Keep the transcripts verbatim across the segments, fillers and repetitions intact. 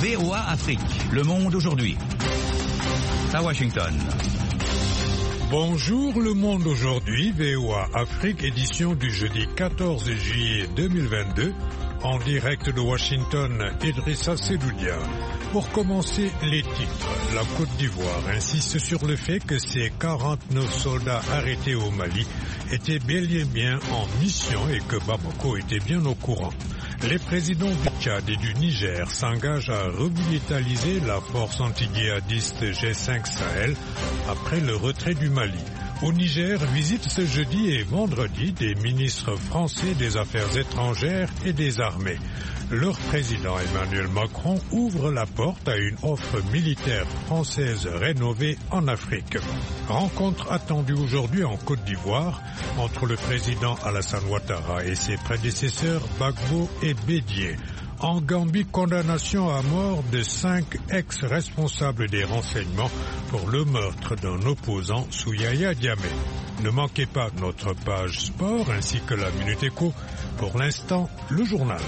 V O A Afrique, Le Monde aujourd'hui. À Washington. Bonjour Le Monde aujourd'hui, V O A Afrique, édition du jeudi quatorze juillet deux mille vingt-deux, en direct de Washington, Idrissa Sedoudia. Pour commencer, les titres. La Côte d'Ivoire insiste sur le fait que ses quarante-neuf soldats arrêtés au Mali étaient bel et bien en mission et que Bamako était bien au courant. Les présidents du Tchad et du Niger s'engagent à revitaliser la force anti-djihadiste G cinq Sahel après le retrait du Mali. Au Niger, visite ce jeudi et vendredi des ministres français des Affaires étrangères et des armées. Leur président Emmanuel Macron ouvre la porte à une offre militaire française rénovée en Afrique. Rencontre attendue aujourd'hui en Côte d'Ivoire entre le président Alassane Ouattara et ses prédécesseurs Gbagbo et Bédié. En Gambie, condamnation à mort de cinq ex-responsables des renseignements pour le meurtre d'un opposant sous Yaya Diamé. Ne manquez pas notre page sport ainsi que la Minute Éco. Pour l'instant, le journal.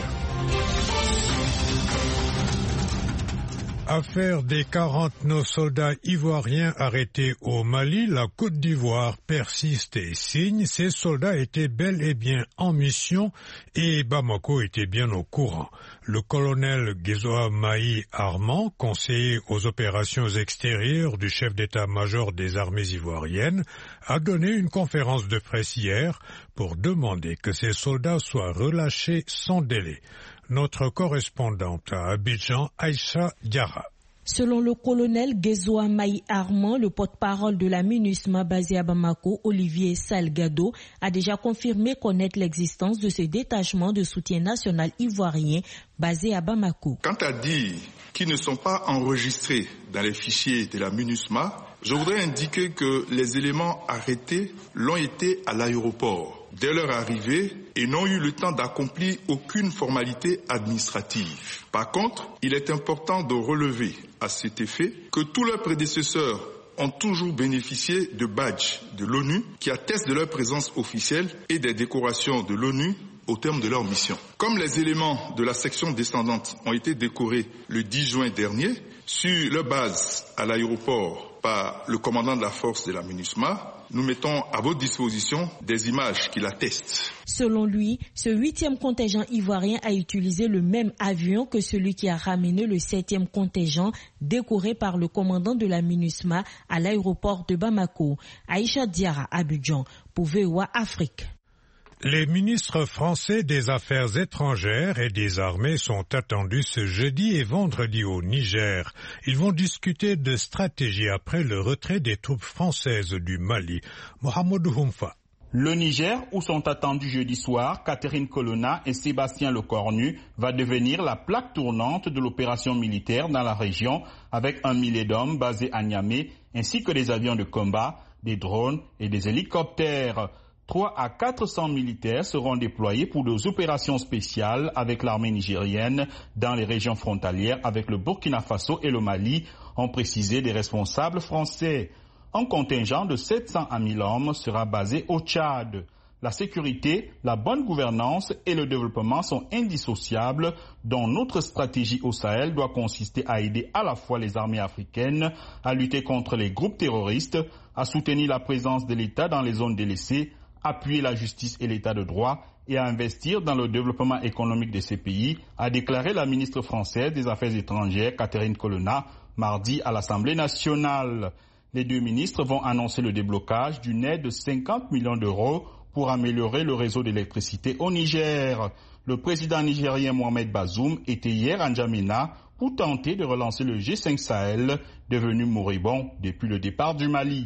Affaire des quarante-neuf soldats ivoiriens arrêtés au Mali, la Côte d'Ivoire persiste et signe. Ces soldats étaient bel et bien en mission et Bamako était bien au courant. Le colonel Guézoa Maï Armand, conseiller aux opérations extérieures du chef d'état-major des armées ivoiriennes, a donné une conférence de presse hier pour demander que ces soldats soient relâchés sans délai. Notre correspondante à Abidjan, Aïcha Diarra. Selon le colonel Guézoa Maï Armand, le porte-parole de la MINUSMA basé à Bamako, Olivier Salgado, a déjà confirmé connaître l'existence de ce détachement de soutien national ivoirien basé à Bamako. Quant à dire qu'ils ne sont pas enregistrés dans les fichiers de la MINUSMA, je voudrais indiquer que les éléments arrêtés l'ont été à l'aéroport dès leur arrivée et n'ont eu le temps d'accomplir aucune formalité administrative. Par contre, il est important de relever à cet effet que tous leurs prédécesseurs ont toujours bénéficié de badges de l'ONU qui attestent de leur présence officielle et des décorations de l'ONU au terme de leur mission. Comme les éléments de la section descendante ont été décorés le dix juin dernier, sur leur base à l'aéroport par le commandant de la force de la MINUSMA, nous mettons à votre disposition des images qui l'attestent. Selon lui, ce huitième contingent ivoirien a utilisé le même avion que celui qui a ramené le septième contingent décoré par le commandant de la MINUSMA à l'aéroport de Bamako. Aïcha Diarra, Abidjan, pour V O A Afrique. Les ministres français des Affaires étrangères et des armées sont attendus ce jeudi et vendredi au Niger. Ils vont discuter de stratégie après le retrait des troupes françaises du Mali. Mohamed Houmfa. Le Niger, où sont attendus jeudi soir Catherine Colonna et Sébastien Lecornu, va devenir la plaque tournante de l'opération militaire dans la région avec un millier d'hommes basés à Niamey ainsi que des avions de combat, des drones et des hélicoptères. trois à quatre cents militaires seront déployés pour des opérations spéciales avec l'armée nigérienne dans les régions frontalières avec le Burkina Faso et le Mali, ont précisé des responsables français. Un contingent de sept cents à mille hommes sera basé au Tchad. La sécurité, la bonne gouvernance et le développement sont indissociables, dont notre stratégie au Sahel doit consister à aider à la fois les armées africaines à lutter contre les groupes terroristes, à soutenir la présence de l'État dans les zones délaissées, appuyer la justice et l'état de droit et à investir dans le développement économique de ces pays, a déclaré la ministre française des Affaires étrangères Catherine Colonna mardi à l'Assemblée nationale. Les deux ministres vont annoncer le déblocage d'une aide de cinquante millions d'euros pour améliorer le réseau d'électricité au Niger. Le président nigérien Mohamed Bazoum était hier à N'Djamena pour tenter de relancer le G cinq Sahel, devenu moribond depuis le départ du Mali.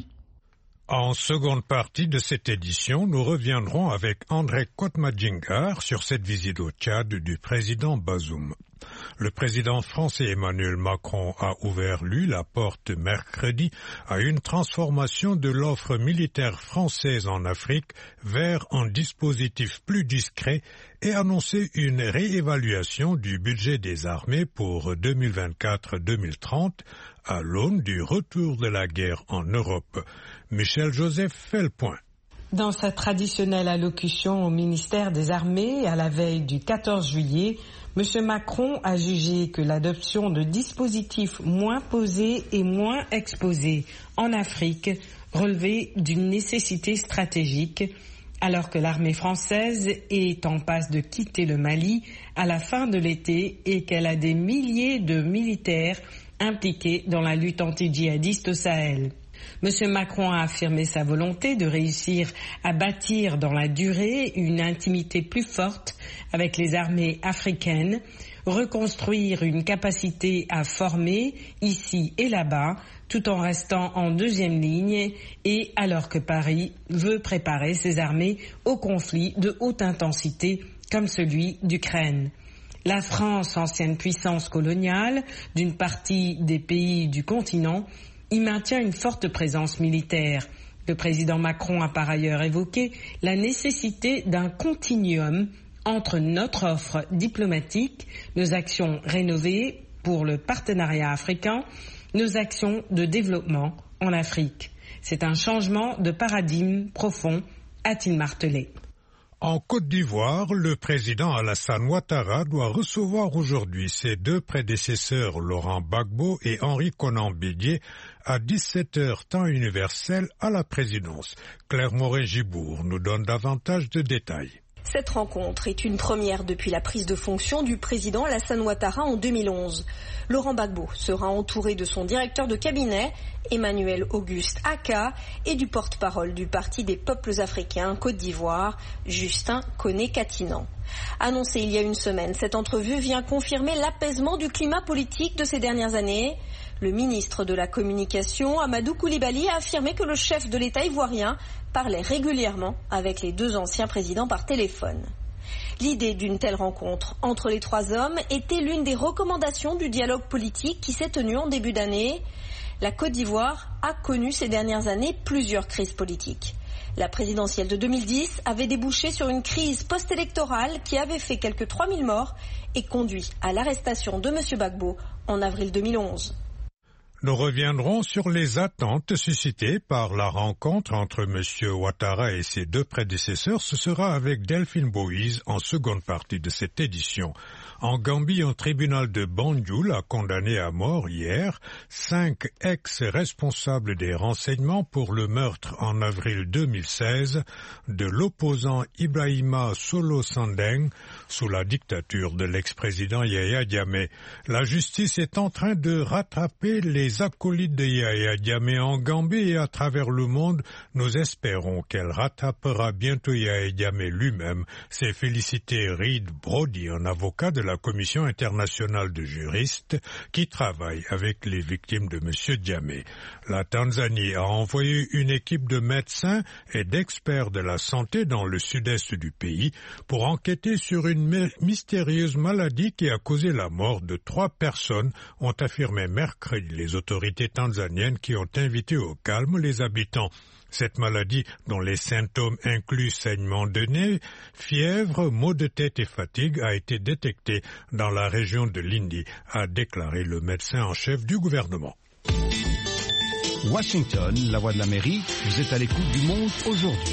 En seconde partie de cette édition, nous reviendrons avec André Kotmadjingar sur cette visite au Tchad du président Bazoum. Le président français Emmanuel Macron a ouvert, lui, la porte mercredi à une transformation de l'offre militaire française en Afrique vers un dispositif plus discret et annoncé une réévaluation du budget des armées pour deux mille vingt-quatre à deux mille trente à l'aune du retour de la guerre en Europe. Michel Joseph fait le point. Dans sa traditionnelle allocution au ministère des Armées à la veille du quatorze juillet, M. Macron a jugé que l'adoption de dispositifs moins posés et moins exposés en Afrique relevait d'une nécessité stratégique, alors que l'armée française est en passe de quitter le Mali à la fin de l'été et qu'elle a des milliers de militaires impliqués dans la lutte anti-djihadiste au Sahel. M. Macron a affirmé sa volonté de réussir à bâtir dans la durée une intimité plus forte avec les armées africaines, reconstruire une capacité à former ici et là-bas, tout en restant en deuxième ligne et alors que Paris veut préparer ses armées au conflit de haute intensité comme celui d'Ukraine. La France, ancienne puissance coloniale d'une partie des pays du continent, y maintient une forte présence militaire. Le président Macron a par ailleurs évoqué la nécessité d'un continuum entre notre offre diplomatique, nos actions rénovées pour le partenariat africain, nos actions de développement en Afrique. C'est un changement de paradigme profond, a-t-il martelé. En Côte d'Ivoire, le président Alassane Ouattara doit recevoir aujourd'hui ses deux prédécesseurs Laurent Gbagbo et Henri Konan Bédié à dix-sept heures temps universel à la présidence. Claire Moret-Gibour nous donne davantage de détails. Cette rencontre est une première depuis la prise de fonction du président Alassane Ouattara en deux mille onze. Laurent Gbagbo sera entouré de son directeur de cabinet, Emmanuel Auguste Aka, et du porte-parole du Parti des peuples africains Côte d'Ivoire, Justin Koné-Katinan. Annoncé il y a une semaine, cette entrevue vient confirmer l'apaisement du climat politique de ces dernières années. Le ministre de la Communication, Amadou Coulibaly, a affirmé que le chef de l'État ivoirien parlait régulièrement avec les deux anciens présidents par téléphone. L'idée d'une telle rencontre entre les trois hommes était l'une des recommandations du dialogue politique qui s'est tenu en début d'année. La Côte d'Ivoire a connu ces dernières années plusieurs crises politiques. La présidentielle de deux mille dix avait débouché sur une crise post-électorale qui avait fait quelques trois mille morts et conduit à l'arrestation de M. Gbagbo en avril deux mille onze. Nous reviendrons sur les attentes suscitées par la rencontre entre M. Ouattara et ses deux prédécesseurs. Ce sera avec Delphine Boïse en seconde partie de cette édition. En Gambie, un tribunal de Banjul a condamné à mort hier cinq ex-responsables des renseignements pour le meurtre en avril deux mille seize de l'opposant Ibrahima Solo Sandeng sous la dictature de l'ex-président Yahya Jammeh. La justice est en train de rattraper les acolytes de Yahya Jammeh en Gambie et à travers le monde. Nous espérons qu'elle rattrapera bientôt Yahya Jammeh lui-même. C'est félicité Reed Brody, un avocat de la Commission internationale de juristes qui travaille avec les victimes de M. Jammeh. La Tanzanie a envoyé une équipe de médecins et d'experts de la santé dans le sud-est du pays pour enquêter sur une mystérieuse maladie qui a causé la mort de trois personnes, ont affirmé mercredi les autorités tanzaniennes qui ont invité au calme les habitants. Cette maladie, dont les symptômes incluent saignement de nez, fièvre, maux de tête et fatigue, a été détectée dans la région de Lindi, a déclaré le médecin en chef du gouvernement. Washington, la voix de l'Amérique, vous êtes à l'écoute du monde aujourd'hui.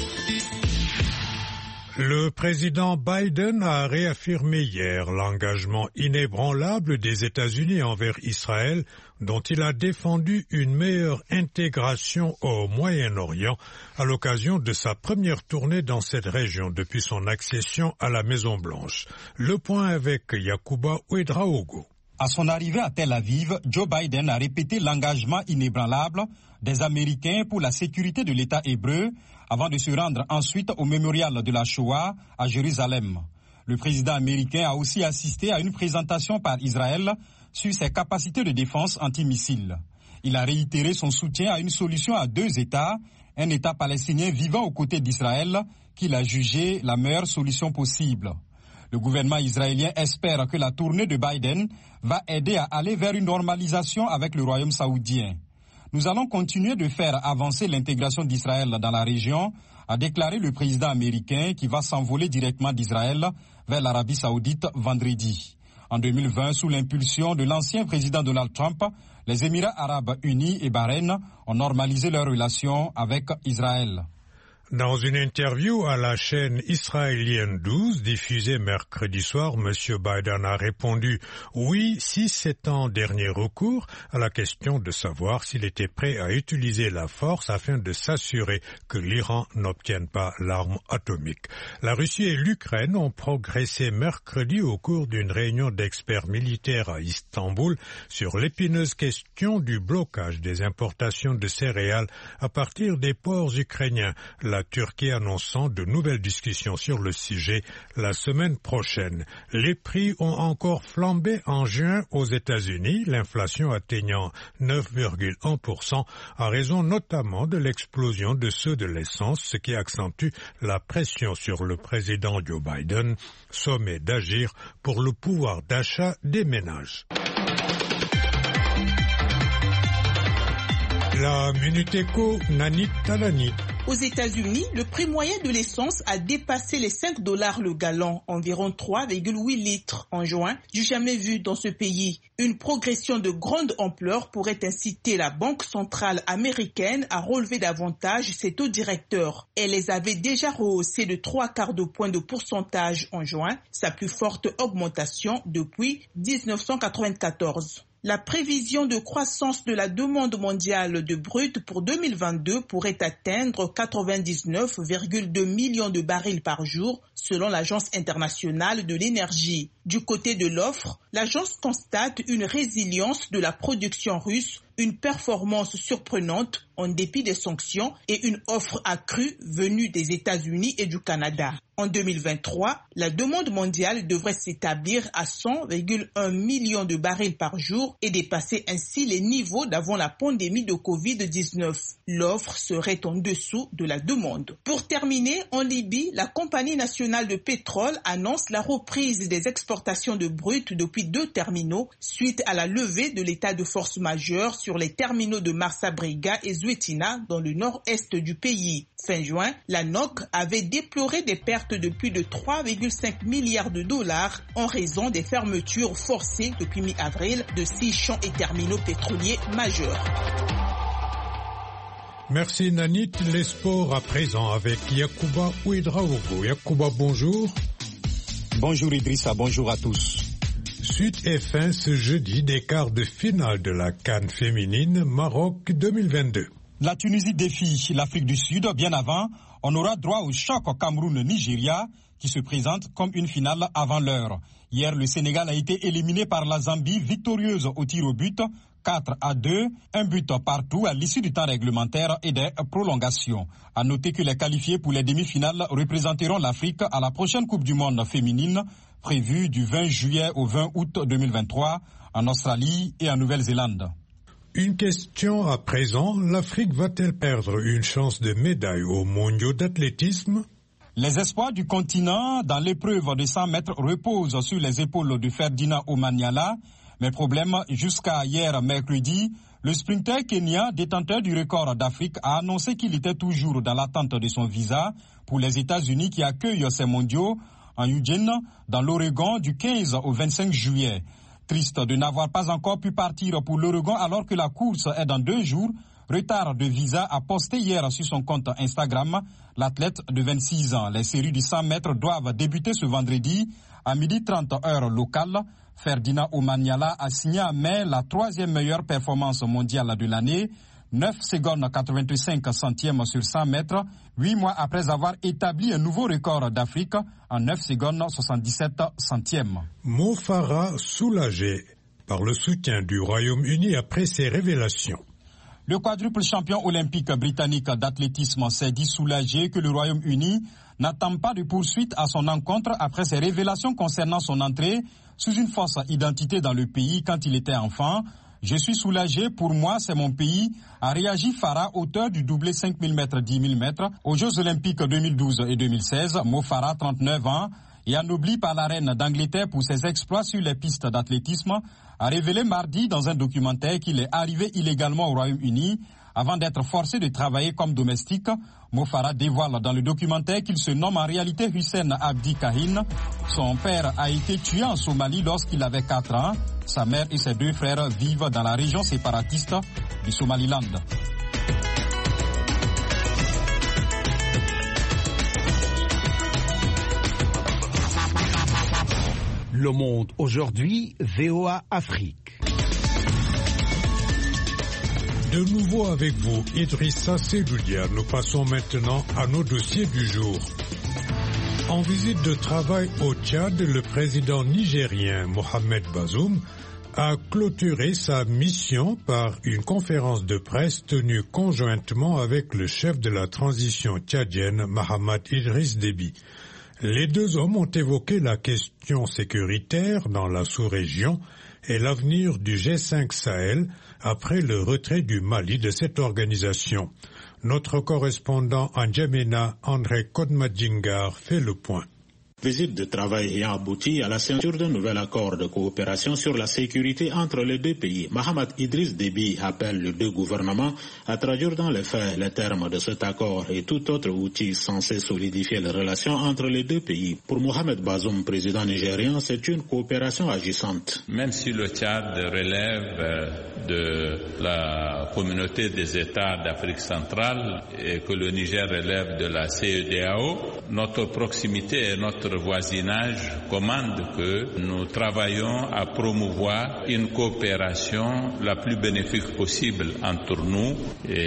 Le président Biden a réaffirmé hier l'engagement inébranlable des États-Unis envers Israël, dont il a défendu une meilleure intégration au Moyen-Orient à l'occasion de sa première tournée dans cette région depuis son accession à la Maison-Blanche. Le point avec Yacouba Ouedraogo. À son arrivée à Tel Aviv, Joe Biden a répété l'engagement inébranlable des Américains pour la sécurité de l'État hébreu avant de se rendre ensuite au mémorial de la Shoah à Jérusalem. Le président américain a aussi assisté à une présentation par Israël sur ses capacités de défense antimissiles. Il a réitéré son soutien à une solution à deux États, un État palestinien vivant aux côtés d'Israël, qu'il a jugé la meilleure solution possible. Le gouvernement israélien espère que la tournée de Biden va aider à aller vers une normalisation avec le royaume saoudien. Nous allons continuer de faire avancer l'intégration d'Israël dans la région, a déclaré le président américain qui va s'envoler directement d'Israël vers l'Arabie saoudite vendredi. En deux mille vingt, sous l'impulsion de l'ancien président Donald Trump, les Émirats arabes unis et Bahreïn ont normalisé leurs relations avec Israël. Dans une interview à la chaîne israélienne douze, diffusée mercredi soir, M. Biden a répondu « Oui, si c'est en dernier recours » à la question de savoir s'il était prêt à utiliser la force afin de s'assurer que l'Iran n'obtienne pas l'arme atomique. La Russie et l'Ukraine ont progressé mercredi au cours d'une réunion d'experts militaires à Istanbul sur l'épineuse question du blocage des importations de céréales à partir des ports ukrainiens. La Turquie annonçant de nouvelles discussions sur le sujet la semaine prochaine. Les prix ont encore flambé en juin aux États-Unis, l'inflation atteignant neuf virgule un pour cent à raison notamment de l'explosion de ceux de l'essence, ce qui accentue la pression sur le président Joe Biden, sommet d'agir pour le pouvoir d'achat des ménages. La Minute Éco, Nanit Talani. Aux États-Unis, le prix moyen de l'essence a dépassé les cinq dollars le gallon, environ trois virgule huit litres en juin, du jamais vu dans ce pays. Une progression de grande ampleur pourrait inciter la Banque centrale américaine à relever davantage ses taux directeurs. Elle les avait déjà rehaussés de trois quarts de point de pourcentage en juin, sa plus forte augmentation depuis dix-neuf cent quatre-vingt-quatorze. La prévision de croissance de la demande mondiale de brut pour deux mille vingt-deux pourrait atteindre quatre-vingt-dix-neuf virgule deux millions de barils par jour, selon l'Agence internationale de l'énergie. Du côté de l'offre, l'agence constate une résilience de la production russe, une performance surprenante en dépit des sanctions et une offre accrue venue des États-Unis et du Canada. En deux mille vingt-trois, la demande mondiale devrait s'établir à cent virgule un millions de barils par jour et dépasser ainsi les niveaux d'avant la pandémie de covid dix-neuf. L'offre serait en dessous de la demande. Pour terminer, en Libye, la compagnie nationale de pétrole annonce la reprise des exportations de brut depuis deux terminaux suite à la levée de l'état de force majeure sur les terminaux de Marsa Brega et Zouetina dans le nord-est du pays. Fin juin, la N O C avait déploré des pertes de plus de trois virgule cinq milliards de dollars en raison des fermetures forcées depuis mi-avril de six champs et terminaux pétroliers majeurs. Merci Nanit. Les sports à présent avec Yacouba Ouedraogo. Yacouba, bonjour. Bonjour Idrissa, bonjour à tous. Suite et fin ce jeudi des quarts de finale de la CAN féminine Maroc deux mille vingt-deux. La Tunisie défie l'Afrique du Sud. Bien avant, on aura droit au choc Cameroun-Nigeria qui se présente comme une finale avant l'heure. Hier, le Sénégal a été éliminé par la Zambie, victorieuse au tir au but, quatre à deux, un but partout à l'issue du temps réglementaire et des prolongations. À noter que les qualifiés pour les demi-finales représenteront l'Afrique à la prochaine Coupe du Monde féminine, prévue du vingt juillet au vingt août deux mille vingt-trois en Australie et en Nouvelle-Zélande. Une question à présent, l'Afrique va-t-elle perdre une chance de médaille aux mondiaux d'athlétisme? Les espoirs du continent dans l'épreuve de cent mètres reposent sur les épaules de Ferdinand Omanyala. Mais problème, jusqu'à hier mercredi, le sprinter kenyan, détenteur du record d'Afrique, a annoncé qu'il était toujours dans l'attente de son visa pour les États-Unis qui accueillent ces mondiaux en Eugene, dans l'Oregon, du quinze au vingt-cinq juillet. Triste de n'avoir pas encore pu partir pour l'Oregon alors que la course est dans deux jours. Retard de visa a posté hier sur son compte Instagram l'athlète de vingt-six ans. Les séries du cent mètres doivent débuter ce vendredi à midi trente heure locale. Ferdinand Omanyala a signé en mai la troisième meilleure performance mondiale de l'année, neuf secondes quatre-vingt-cinq centièmes sur cent mètres, huit mois après avoir établi un nouveau record d'Afrique en neuf secondes soixante-dix-sept centièmes. Mo Farah soulagé par le soutien du Royaume-Uni après ses révélations. Le quadruple champion olympique britannique d'athlétisme s'est dit soulagé que le Royaume-Uni n'attend pas de poursuite à son encontre après ses révélations concernant son entrée sous une fausse identité dans le pays quand il était enfant. Je suis soulagé, pour moi c'est mon pays, a réagi Farah, auteur du doublé cinq mille mètres, dix mille mètres aux Jeux olympiques deux mille douze et deux mille seize. Mo Farah, trente-neuf ans, et anobli par la reine d'Angleterre pour ses exploits sur les pistes d'athlétisme, a révélé mardi dans un documentaire qu'il est arrivé illégalement au Royaume-Uni avant d'être forcé de travailler comme domestique. Mo Farah dévoile dans le documentaire qu'il se nomme en réalité Hussein Abdi Kahin. Son père a été tué en Somalie lorsqu'il avait quatre ans. Sa mère et ses deux frères vivent dans la région séparatiste du Somaliland. Le Monde aujourd'hui, V O A Afrique. De nouveau avec vous, Idrissa Seloudia. Nous passons maintenant à nos dossiers du jour. En visite de travail au Tchad, le président nigérien Mohamed Bazoum a clôturé sa mission par une conférence de presse tenue conjointement avec le chef de la transition tchadienne, Mahamat Idriss Déby. Les deux hommes ont évoqué la question sécuritaire dans la sous-région et l'avenir du G cinq Sahel après le retrait du Mali de cette organisation. Notre correspondant en N'Djamena, André Kodmadjingar, fait le point. Visite de travail ayant abouti à la signature d'un nouvel accord de coopération sur la sécurité entre les deux pays. Mahamat Idriss Déby appelle les deux gouvernements à traduire dans les faits les termes de cet accord et tout autre outil censé solidifier les relations entre les deux pays. Pour Mohamed Bazoum, président nigérien, c'est une coopération agissante. Même si le Tchad relève de la communauté des États d'Afrique centrale et que le Niger relève de la C E D A O, notre proximité et notre voisinage commande que nous travaillons à promouvoir une coopération la plus bénéfique possible entre nous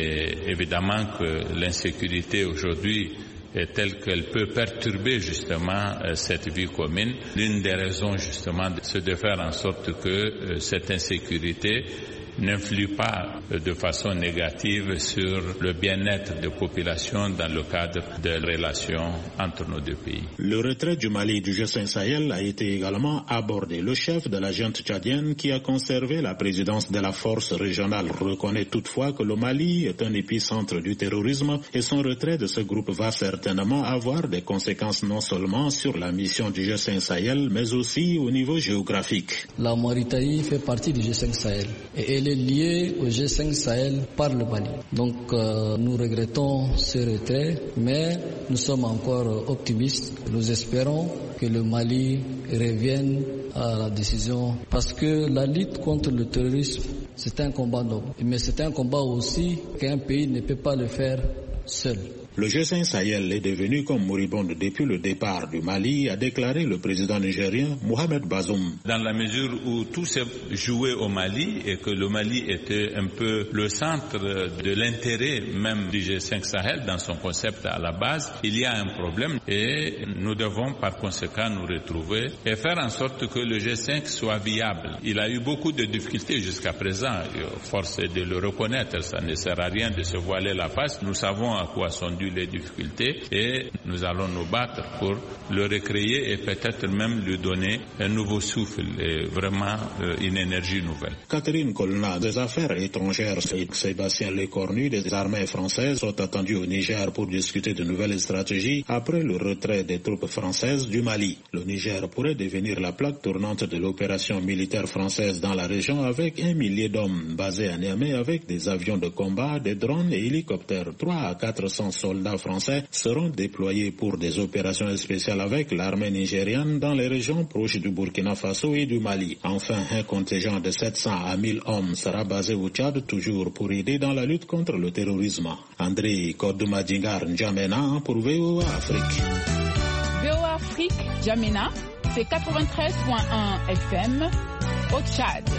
et évidemment que l'insécurité aujourd'hui est telle qu'elle peut perturber justement cette vie commune. L'une des raisons justement c'est de faire en sorte que cette insécurité n'influe pas de façon négative sur le bien-être des populations dans le cadre des relations entre nos deux pays. Le retrait du Mali du G cinq Sahel a été également abordé. Le chef de la junte tchadienne qui a conservé la présidence de la force régionale reconnaît toutefois que le Mali est un épicentre du terrorisme et son retrait de ce groupe va certainement avoir des conséquences non seulement sur la mission du G cinq Sahel mais aussi au niveau géographique. La Mauritanie fait partie du G cinq Sahel et elle est liée au G cinq Sahel par le Mali. Donc euh, nous regrettons ce retrait, mais nous sommes encore optimistes. Nous espérons que le Mali revienne à la décision parce que la lutte contre le terrorisme, c'est un combat noble. Mais c'est un combat aussi qu'un pays ne peut pas le faire seul. Le G cinq Sahel est devenu comme moribonde depuis le départ du Mali, a déclaré le président nigérien Mohamed Bazoum. Dans la mesure où tout s'est joué au Mali et que le Mali était un peu le centre de l'intérêt même du G cinq Sahel dans son concept à la base, il y a un problème et nous devons par conséquent nous retrouver et faire en sorte que le G cinq soit viable. Il a eu beaucoup de difficultés jusqu'à présent, force est de le reconnaître, ça ne sert à rien de se voiler la face. Nous savons à quoi sont dues les difficultés et nous allons nous battre pour le recréer et peut-être même lui donner un nouveau souffle et vraiment euh, une énergie nouvelle. Catherine Colonna des Affaires étrangères et Sébastien Lecornu des armées françaises sont attendus au Niger pour discuter de nouvelles stratégies après le retrait des troupes françaises du Mali. Le Niger pourrait devenir la plaque tournante de l'opération militaire française dans la région avec un millier d'hommes basés à Niamey avec des avions de combat, des drones et hélicoptères. trois à quatre cents soldats français seront déployés pour des opérations spéciales avec l'armée nigériane dans les régions proches du Burkina Faso et du Mali. Enfin, un contingent de sept cents à mille hommes sera basé au Tchad toujours pour aider dans la lutte contre le terrorisme. André Kodoumadjingar N'Djamena pour V O A Afrique. V O A Afrique, N'Djamena, c'est quatre-vingt-treize virgule un F M au Tchad.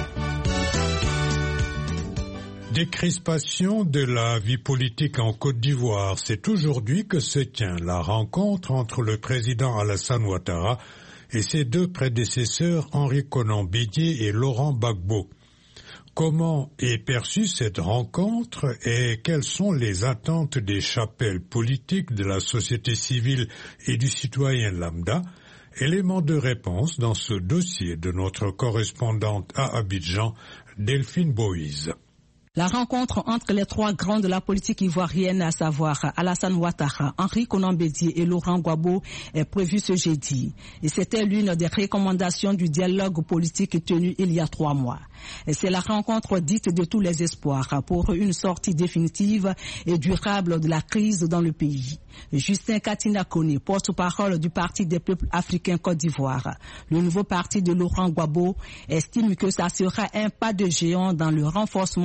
Décrispation de la vie politique en Côte d'Ivoire, c'est aujourd'hui que se tient la rencontre entre le président Alassane Ouattara et ses deux prédécesseurs Henri Konan Bédié et Laurent Gbagbo. Comment est perçue cette rencontre et quelles sont les attentes des chapelles politiques de la société civile et du citoyen lambda? Élément de réponse dans ce dossier de notre correspondante à Abidjan, Delphine Boïse. La rencontre entre les trois grands de la politique ivoirienne, à savoir Alassane Ouattara, Henri Konan Bédié et Laurent Gbagbo, est prévue ce jeudi. Et c'était l'une des recommandations du dialogue politique tenu il y a trois mois. Et c'est la rencontre dite de tous les espoirs pour une sortie définitive et durable de la crise dans le pays. Justin Katina Koné, porte-parole du Parti des peuples africains Côte d'Ivoire, le nouveau parti de Laurent Gbagbo, estime que ça sera un pas de géant dans le renforcement de la cohésion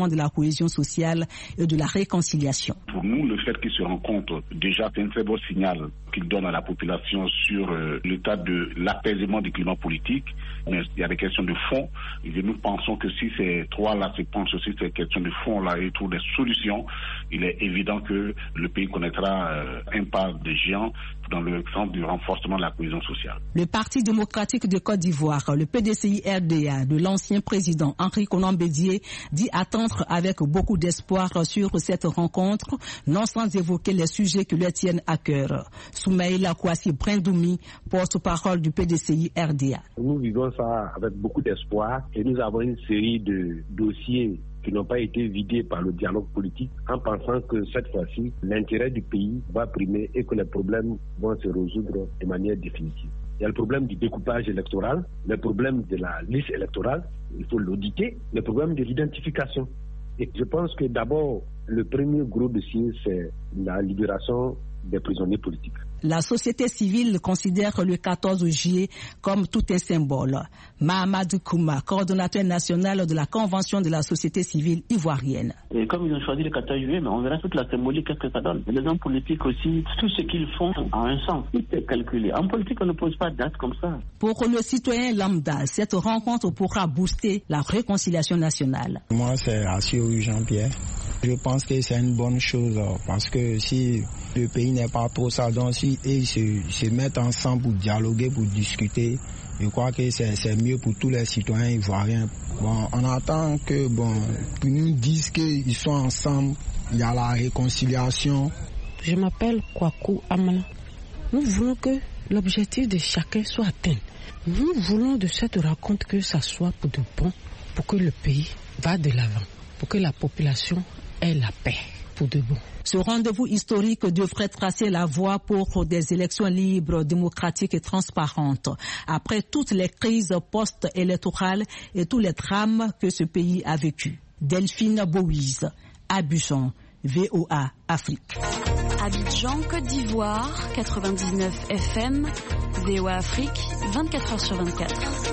cohésion sociale et de la réconciliation. Pour nous, le fait qu'ils se rencontrent, déjà, c'est un très beau signal qu'ils donnent à la population sur euh, l'état de l'apaisement du climat politique. Mais il y a des questions de fond. Et nous pensons que si ces trois-là se penchent sur ces questions de fond-là et trouvent des solutions, il est évident que le pays connaîtra euh, un pas de géant dans le sens du renforcement de la cohésion sociale. Le Parti démocratique de Côte d'Ivoire, le P D C I R D A de l'ancien président Henri Konan Bédié, dit attendre avec beaucoup d'espoir sur cette rencontre, non sans évoquer les sujets qui lui tiennent à cœur. Soumaïla Kouassi Brindoumi, porte-parole du P D C I R D A. Nous vivons ça avec beaucoup d'espoir et nous avons une série de dossiers qui n'ont pas été vidés par le dialogue politique, en pensant que cette fois-ci, l'intérêt du pays va primer et que les problèmes vont se résoudre de manière définitive. Il y a le problème du découpage électoral, le problème de la liste électorale, il faut l'auditer, le problème de l'identification. Et je pense que d'abord, le premier gros dossier, c'est la libération des prisonniers politiques. La société civile considère le quatorze juillet comme tout un symbole. Mahamadou Kouma, coordonnateur national de la Convention de la société civile ivoirienne. Et comme ils ont choisi le quatorze juillet, mais on verra toute la symbolique que ça donne. Et les hommes politiques aussi, tout ce qu'ils font a un sens. Tout est calculé. En politique, on ne pose pas de date comme ça. Pour le citoyen lambda, cette rencontre pourra booster la réconciliation nationale. Moi, c'est Assio Jean-Pierre. Je pense que c'est une bonne chose parce que si le pays n'est pas trop ça, donc si ils se, se mettent ensemble pour dialoguer, pour discuter, je crois que c'est, c'est mieux pour tous les citoyens ivoiriens. Bon, on attend que, bon, qu'ils nous disent qu'ils sont ensemble, il y a la réconciliation. Je m'appelle Kwaku Amana. Nous voulons que l'objectif de chacun soit atteint. Nous voulons de cette rencontre que ça soit pour de bon, pour que le pays va de l'avant, pour que la population ait la paix pour de bon. Ce rendez-vous historique devrait tracer la voie pour des élections libres, démocratiques et transparentes. Après toutes les crises post-électorales et tous les drames que ce pays a vécu. Delphine Bouise, Abidjan, V O A Afrique. Abidjan, Côte d'Ivoire, quatre-vingt-dix-neuf F M, V O A Afrique, vingt-quatre heures sur vingt-quatre.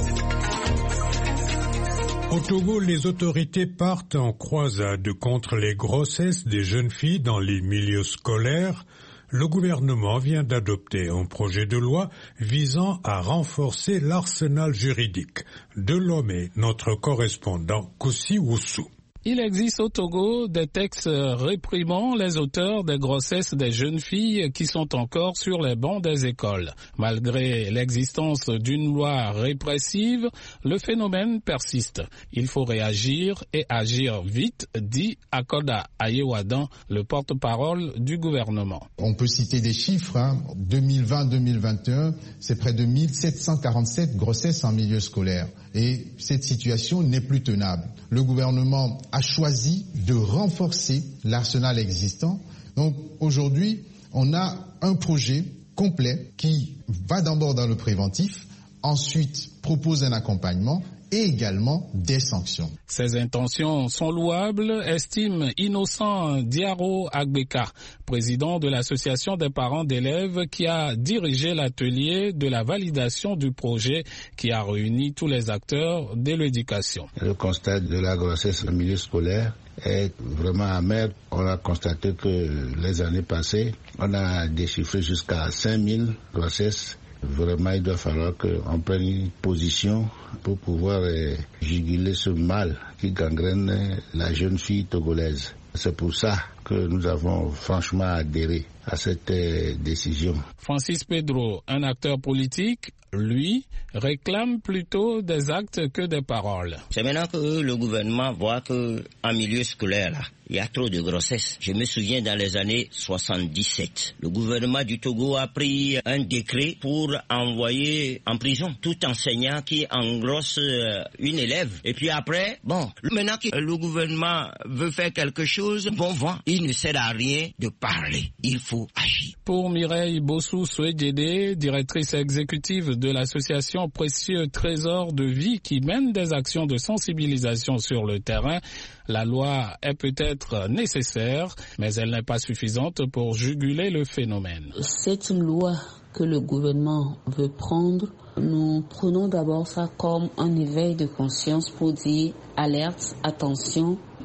Au Togo, les autorités partent en croisade contre les grossesses des jeunes filles dans les milieux scolaires. Le gouvernement vient d'adopter un projet de loi visant à renforcer l'arsenal juridique. De Lomé, notre correspondant Koussi Woussou. Il existe au Togo des textes réprimant les auteurs des grossesses des jeunes filles qui sont encore sur les bancs des écoles. Malgré l'existence d'une loi répressive, le phénomène persiste. Il faut réagir et agir vite, dit Akoda Ayewadan, le porte-parole du gouvernement. On peut citer des chiffres, hein. deux mille vingt deux mille vingt et un, c'est près de mille sept cent quarante-sept grossesses en milieu scolaire. Et cette situation n'est plus tenable. Le gouvernement a choisi de renforcer l'arsenal existant. Donc aujourd'hui, on a un projet complet qui va d'abord dans le préventif, ensuite propose un accompagnement et également des sanctions. Ces intentions sont louables, estime Innocent Diaro Agbeka, président de l'association des parents d'élèves qui a dirigé l'atelier de la validation du projet qui a réuni tous les acteurs de l'éducation. Le constat de la grossesse au milieu scolaire est vraiment amer. On a constaté que les années passées, on a déchiffré jusqu'à cinq mille grossesses. Vraiment, il doit falloir qu'on prenne une position pour pouvoir euh, juguler ce mal qui gangrène la jeune fille togolaise. C'est pour ça que nous avons franchement adhéré à cette euh, décision. Francis Pedro, un acteur politique, lui, réclame plutôt des actes que des paroles. C'est maintenant que le gouvernement voit qu'en milieu scolaire, là, il y a trop de grossesses. Je me souviens dans les années soixante-dix-sept, le gouvernement du Togo a pris un décret pour envoyer en prison tout enseignant qui engrosse une élève. Et puis après, bon, maintenant que le gouvernement veut faire quelque chose, bon vent, il ne sert à rien de parler. Il faut agir. Pour Mireille Bossou-Souedjede, directrice exécutive de l'association Précieux Trésor de Vie qui mène des actions de sensibilisation sur le terrain, la loi est peut-être nécessaire, mais elle n'est pas suffisante pour juguler le phénomène. Cette loi que le gouvernement veut prendre, nous prenons d'abord ça comme un éveil de conscience pour dire alerte, attention,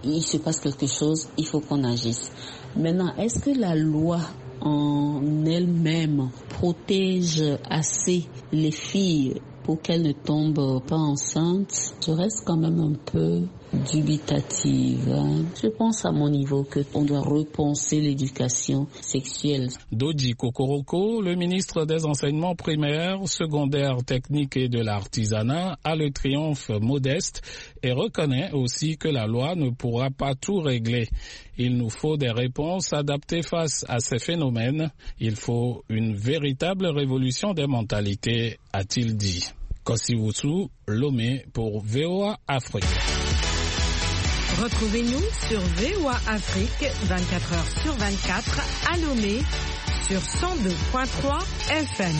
il se passe quelque chose, il faut qu'on agisse. Maintenant, est-ce que la loi en elle-même protège assez les filles pour qu'elles ne tombent pas enceintes? Je reste quand même un peu dubitative. Hein. Je pense à mon niveau qu'on doit repenser l'éducation sexuelle. Dodi Kokoroko, le ministre des enseignements primaires, secondaires, techniques et de l'artisanat, a le triomphe modeste et reconnaît aussi que la loi ne pourra pas tout régler. Il nous faut des réponses adaptées face à ces phénomènes. Il faut une véritable révolution des mentalités, a-t-il dit. Kosiwusu, Lomé pour V O A Afrique. Retrouvez-nous sur V O A Afrique vingt-quatre heures sur vingt-quatre à Lomé sur cent deux virgule trois F M.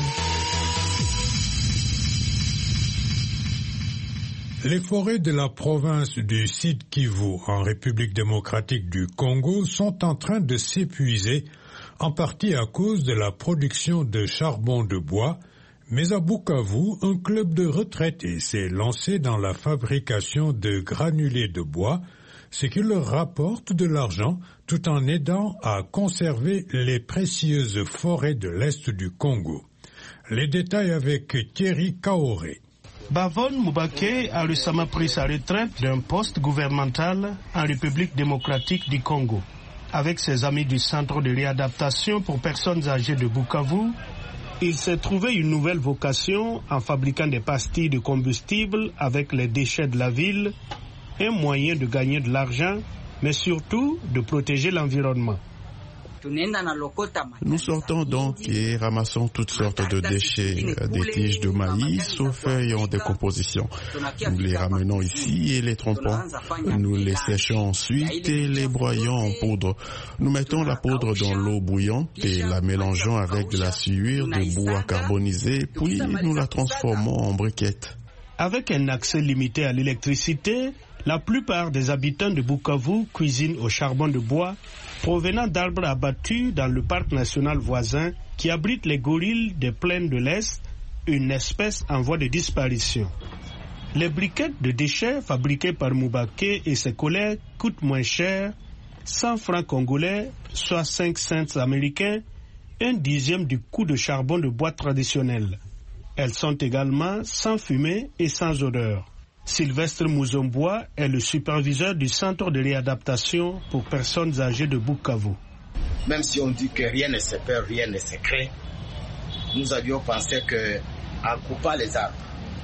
Les forêts de la province du Sud Kivu en République démocratique du Congo sont en train de s'épuiser, en partie à cause de la production de charbon de bois. Mais à Bukavu, un club de retraités s'est lancé dans la fabrication de granulés de bois, ce qui leur rapporte de l'argent tout en aidant à conserver les précieuses forêts de l'Est du Congo. Les détails avec Thierry Kaoré. Bavon Moubake a récemment pris sa retraite d'un poste gouvernemental en République démocratique du Congo. Avec ses amis du Centre de réadaptation pour personnes âgées de Bukavu, il s'est trouvé une nouvelle vocation en fabriquant des pastilles de combustible avec les déchets de la ville, un moyen de gagner de l'argent, mais surtout de protéger l'environnement. Nous sortons donc et ramassons toutes sortes de déchets, des tiges de maïs aux feuilles en décomposition. Nous les ramenons ici et les trempons. Nous les séchons ensuite et les broyons en poudre. Nous mettons la poudre dans l'eau bouillante et la mélangeons avec de la sueur de bois carbonisé, puis nous la transformons en briquettes. Avec un accès limité à l'électricité, la plupart des habitants de Bukavu cuisinent au charbon de bois provenant d'arbres abattus dans le parc national voisin qui abrite les gorilles des plaines de l'Est, une espèce en voie de disparition. Les briquettes de déchets fabriquées par Moubake et ses collègues coûtent moins cher, cent francs congolais, soit cinq cents américains, un dixième du coût de charbon de bois traditionnel. Elles sont également sans fumée et sans odeur. Sylvestre Mouzombois est le superviseur du centre de réadaptation pour personnes âgées de Bukavu. Même si on dit que rien ne se perd, rien ne se crée, nous avions pensé qu'en coupant les arbres,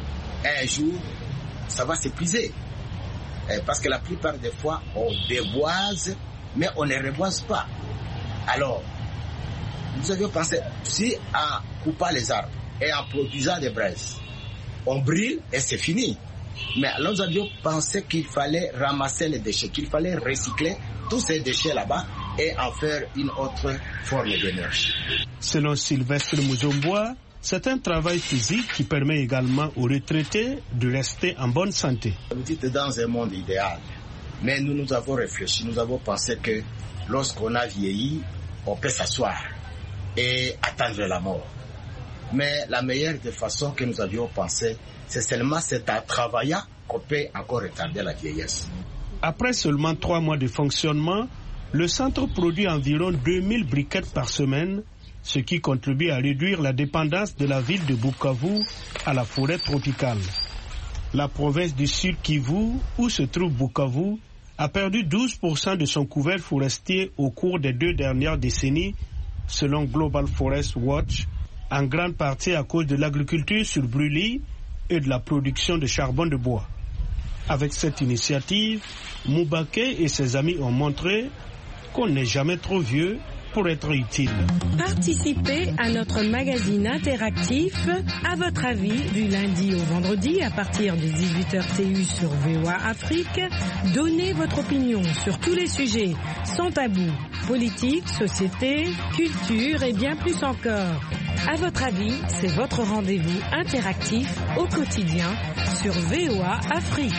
un jour, ça va s'épuiser. Parce que la plupart des fois, on déboise, mais on ne reboise pas. Alors, nous avions pensé, si en coupant les arbres et en produisant des braises, on brûle et c'est fini. Mais nous avions pensé qu'il fallait ramasser les déchets, qu'il fallait recycler tous ces déchets là-bas et en faire une autre forme d'énergie. Selon Sylvestre Mouzombois, c'est un travail physique qui permet également aux retraités de rester en bonne santé. Vous dites dans un monde idéal, mais nous nous avons réfléchi, nous avons pensé que lorsqu'on a vieilli, on peut s'asseoir et attendre la mort. Mais la meilleure des façons que nous avions pensé, c'est seulement c'est en travaillant qu'on peut encore retarder la vieillesse. Après seulement trois mois de fonctionnement, le centre produit environ deux mille briquettes par semaine, ce qui contribue à réduire la dépendance de la ville de Bukavu à la forêt tropicale. La province du Sud Kivu, où se trouve Bukavu, a perdu douze pour cent de son couvert forestier au cours des deux dernières décennies, selon Global Forest Watch, en grande partie à cause de l'agriculture sur brûlis et de la production de charbon de bois. Avec cette initiative, Moubake et ses amis ont montré qu'on n'est jamais trop vieux pour être utile. Participez à notre magazine interactif À votre avis du lundi au vendredi à partir de dix-huit heures T U sur V O A Afrique. Donnez votre opinion sur tous les sujets sans tabou, politique, société, culture et bien plus encore. À votre avis, c'est votre rendez-vous interactif au quotidien sur V O A Afrique.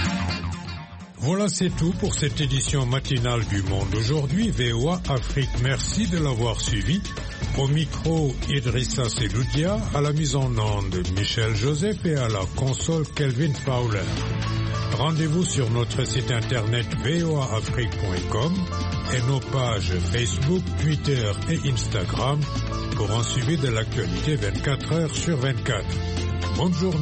Voilà, c'est tout pour cette édition matinale du Monde aujourd'hui. V O A Afrique, merci de l'avoir suivi. Au micro, Idrissa Seloudia, à la mise en onde, Michel Joseph et à la console, Kelvin Fowler. Rendez-vous sur notre site internet v o a afrique point com et nos pages Facebook, Twitter et Instagram pour en suivre de l'actualité vingt-quatre heures sur vingt-quatre. Bonne journée.